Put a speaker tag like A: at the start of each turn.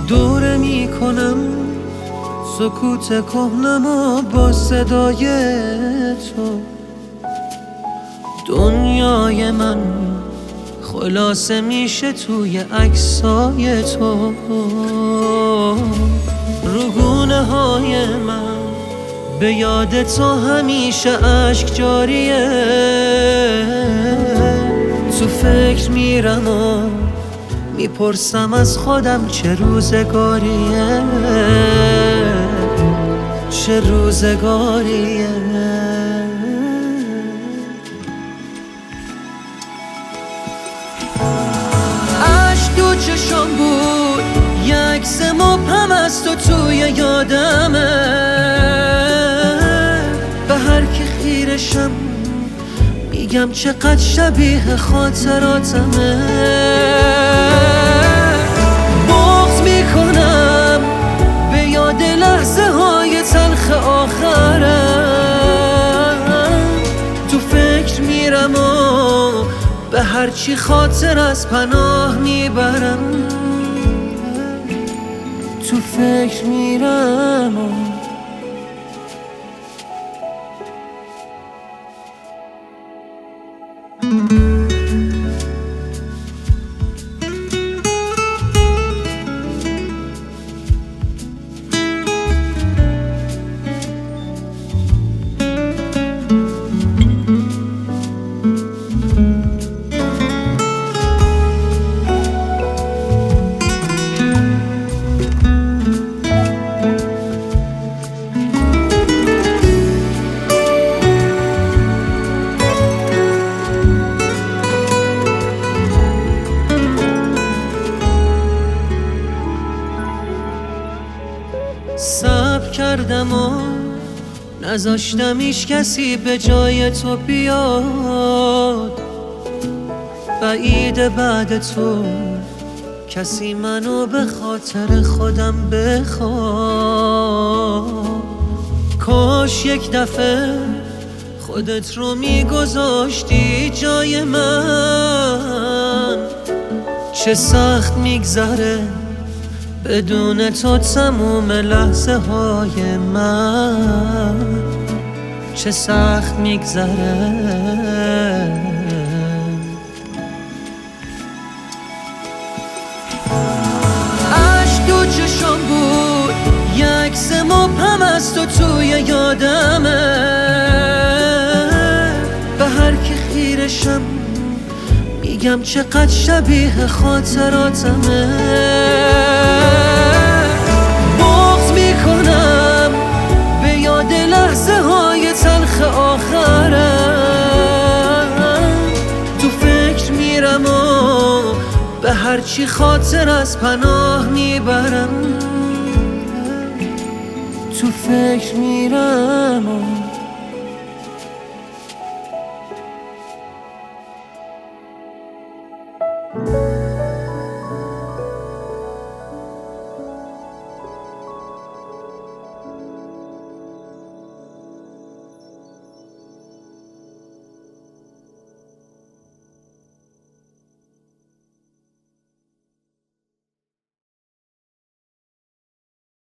A: دوره میکنم سکوت کهنم و با صدای تو. دنیای من خلاصه میشه توی عکسای تو. روگونه های من به یاد تو همیشه اشک جاریه. تو فکر میرم و میپرسم از خودم چه روزگاریه، چه روزگاریه. عشق تو چشم بود، یک عکس مبهم از تو توی یادمه. به هر کی خیرشم میگم چقدر شبیه خاطراتمه. بغض میکنم به یاد لحظه های تلخ آخرم. تو فکر میرم و به هرچی خاطر از پناه میبرم. تو فکر میرم و صبر کردم و نذاشتم هیچ کسی به جای تو بیاد. بعید بعد تو کسی منو به خاطر خودم بخواد. کاش یک دفعه خودت رو میگذاشتی جای من. چه سخت میگذره بدون تو تموم لحظه های من. چه سخت میگذره. عشق تو چشم بود، یک عکس مبهم از تو توی یادمه. به هر کی خیرشم میگم چقدر شبیه خاطراتمه. بغض میکنم به یاد لحظه های تلخ آخرم. تو فکر میرم و به هرچی خاطر از پناه میبرم. تو فکر میرم و